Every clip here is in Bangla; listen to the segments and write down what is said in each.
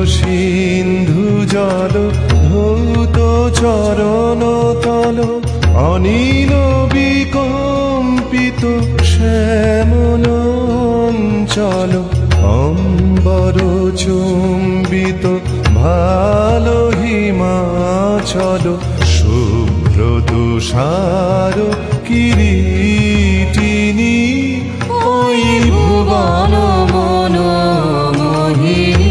সিন্ধু জল ধৌত চরণ তল অনিল বিকম্পিত শ্যামল অঞ্চল অম্বর চুম্বিত ভালো হিমাচল শুভ্র তুষার কিরীটিনী ওই ভুবন মনোমোহিনী।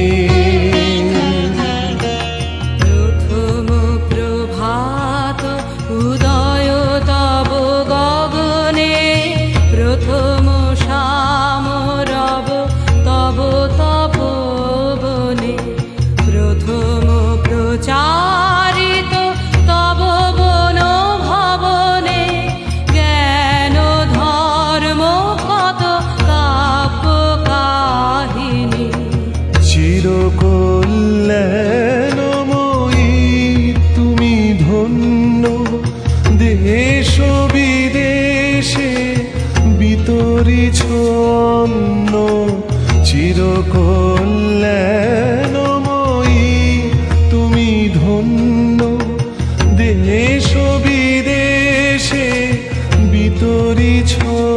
প্রথম প্রভাত উদয় তব গগনে প্রথম সামরব তব তপবনে প্রথম প্রচারিত তব বন ভবনে জ্ঞান ধর্ম কত কাব্য কাহিনী। চিরকল্যাণময়ী তুমি ধন্য দেশ বিদেশে বিতরিছ অন্ন। চিরকল্যাণময়ী তুমি ধন্য দেশ বিদেশে বিতরিছ